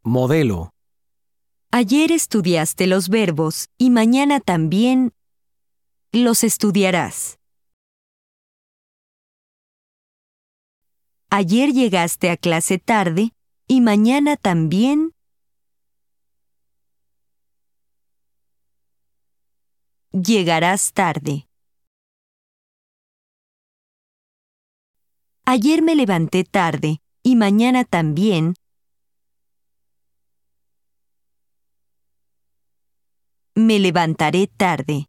Modelo. Ayer estudiaste los verbos y mañana también los estudiarás. Ayer llegaste a clase tarde y mañana también llegarás tarde. Ayer me levanté tarde y mañana también me levantaré tarde.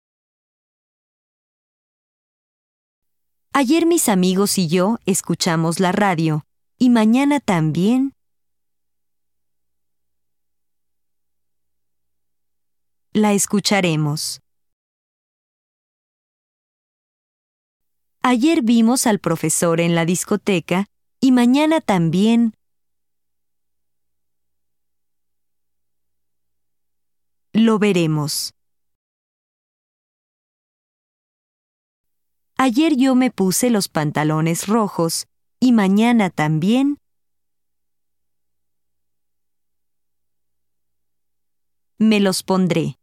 Ayer mis amigos y yo escuchamos la radio y mañana también la escucharemos. Ayer vimos al profesor en la discoteca y mañana también lo veremos. Ayer yo me puse los pantalones rojos y mañana también me los pondré.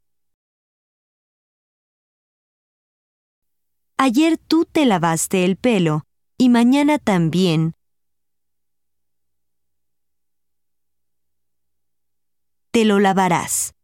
Ayer tú te lavaste el pelo y mañana también te lo lavarás.